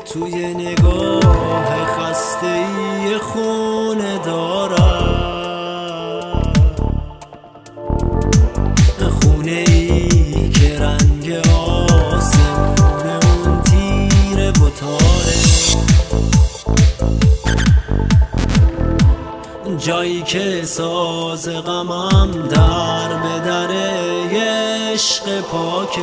توی نگاه خسته‌ای خونه دارم، خونه ای که رنگ آسمون اون تیره و تاره، جایی که ساز غمم در به در عشق پاکه،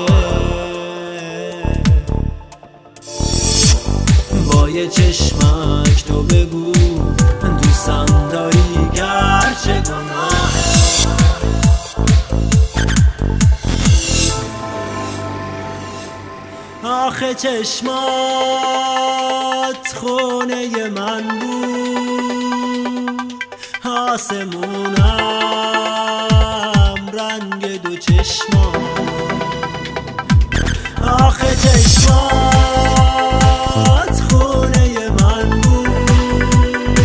با یه چشمک تو بگو دوستم داری گرچه گناهه. آخه چشمات خونه من بود، آسمونم رنگ دو چشمات. آخه چشمات خونه من بود،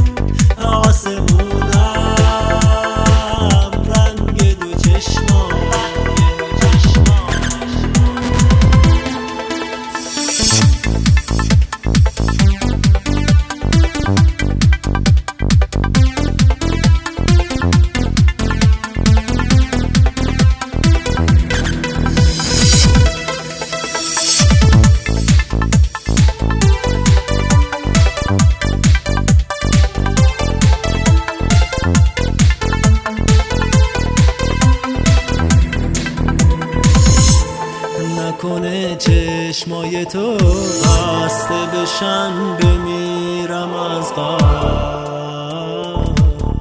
آسمونم رنگ دو چشمات. نکنه چشمای تو بسته بشن بمیرم از غم،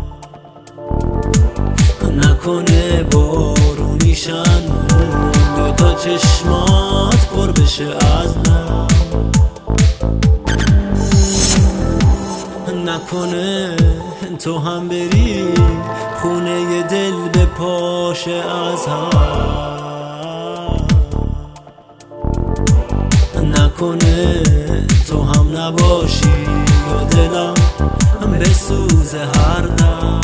نکنه بارونیشن دو تا چشمات پر بشه از نم، نکنه تو هم بری خونه دل به پاشه از هم، نکنه تو هم نباشی و دلم بسوزه هر دم.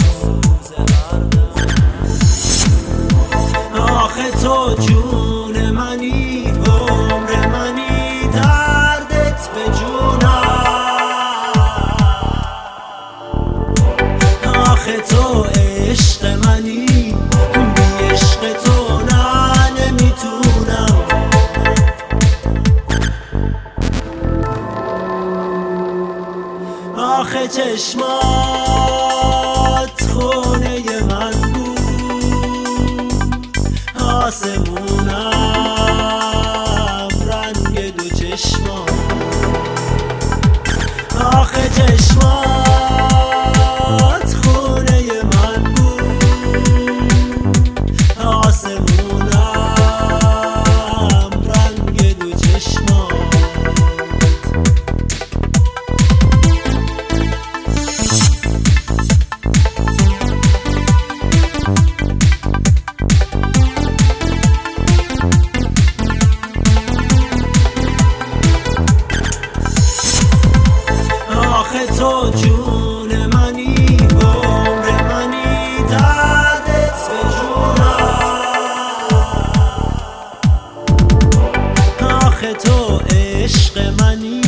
آخه تو جون منی، عمر منی، دردت به جونم. آخه تو عشق منی، بی عشق تو نه نمیتونم. آخه چشمات خونه من بود، آسمونم رنگ دو چشمات. آخه چشمات خونه من بود، آسمونم رنگ دو چشمات. آخه تو جون منی، عمر منی، دردت به جونم. آخه تو عشق منی،